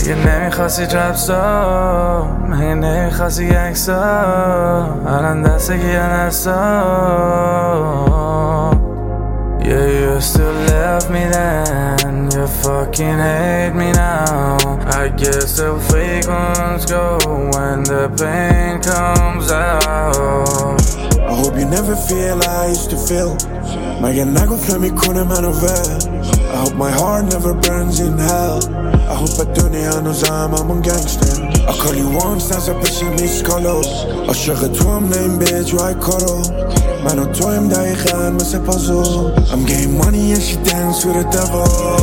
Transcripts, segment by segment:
مگه نمیخواستی رپسا، مگه نمیخواستی یکسا، الان دسته که یه نستا. Yeah, you still love me then, you fucking hate me now. I guess the fake ones go when the pain comes out. I hope you never feel like I used to feel. مگه نگفت نمیکنه منو ول. I hope my heart never burns in hell. I hope دنیا هنوزم همون گنگستر. I call you once نزا پیش میسکالو. عاشق تو هم نیم بیج وای کارو. من و تویم دقیقا مثل پازو. I'm getting money and she dance with the devil.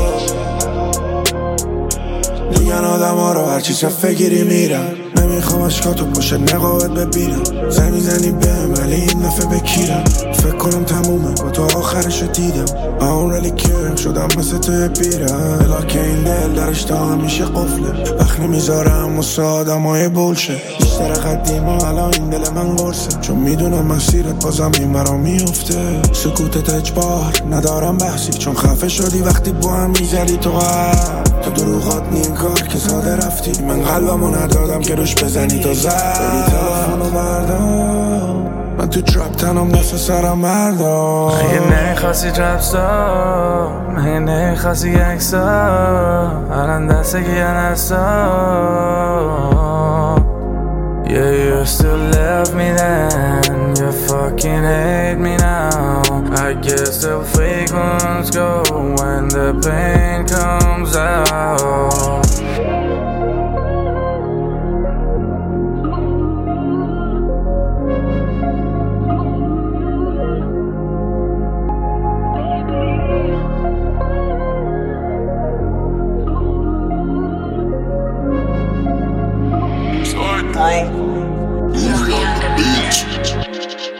میگن آدم ها رو هرچی صفه گیری میرن. نمیخوام اشکاتو پشت نقابت ببینم. زنی زنی بهم ولی این دفعه بکیرم. فکر کنم تمومه با تو آخرشو دیدم. I don't really care شدم مثل توی پیرم. بلاک این دل درش تا همیشه قفله. وقت نمیذارم واسه آدم های بولشه. بیشتر قدیم و الان این دل من قرصه. چون میدونم مسیرت بازم این برا میفته. سکوتت اجبار ندارم بحثی. چون خفه شدی وقتی با هم میزدی تو تو دروغات نیم کار که ساده رفتی. من قلبمو ندادم که روش بزنی تو زد. بری تلفونو بردار. من تو ترپ تنم دست سرم مردم. مگه نمیخواستی رپسا، مگه نمیخواستی یکسا، الان دسته که یه نستا. Yeah, you still love me then, you fucking hate me now. I guess the fake ones go when the pain comes out. Movie on the beach.